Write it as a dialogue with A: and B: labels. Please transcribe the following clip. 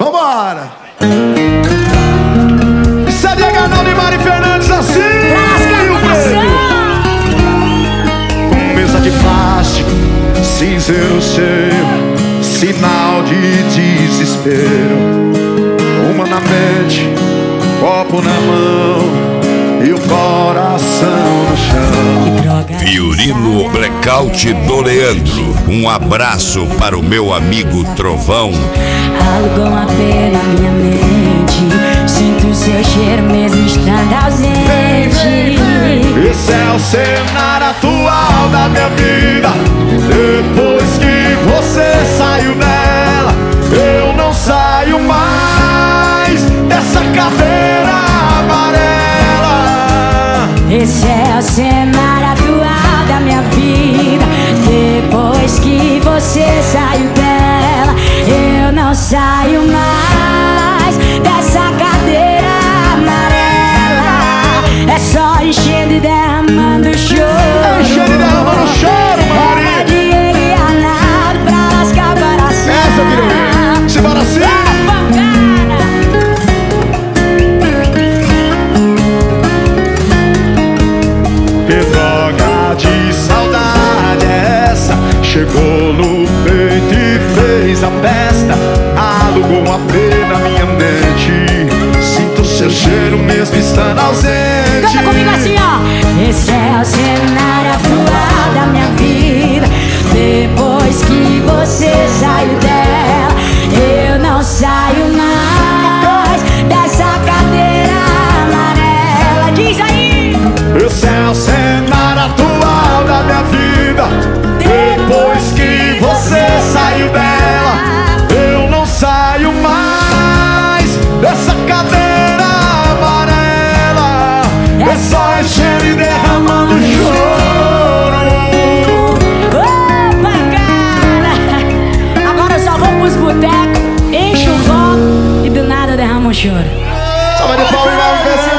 A: Vambora! Isso é Diego Arnaldo e Mari Fernandes assim! Mesa de plástico, cinzeiro cheio, sinal de desespero. Uma na mente, copo na mão e o coração no chão.
B: Violino Blackout do Leandro. Um abraço para o meu amigo Trovão.
C: Alugou uma pena na minha mente, sinto seu cheiro mesmo estando ausente.
A: Esse é o cenário atual da minha vida. Depois que você saiu dela, eu não saio mais dessa cadeira amarela.
C: Esse é o cenário atual da minha vida. Depois que você saiu dela, eu não saio mais dessa cadeira amarela. É só enchendo e derramando choro.
A: Enchendo e derramando choro, Mari.
C: É Diego e Arnaldo pra lascar o coração.
A: Essa eu queria ver. Simbora assim. Que droga de saudade é essa? Chegou no peito e fez a festa. Alugou uma pena na minha mente. Sinto seu cheiro mesmo estando ausente.
C: Canta comigo assim, ó. Esse é o cenário atual da minha vida. Depois que você saiu dela, eu não saio mais dessa cadeira amarela. Diz aí.
A: Esse é o cenário atual da minha vida. Depois que você saiu dela, eu não saio mais dessa cadeira amarela. É só encher e derramando choro.
C: Opa, cara! Agora eu só vou pros botecos, encho o copo e do nada derramo um choro.
A: Salva de palmas e vamos ver se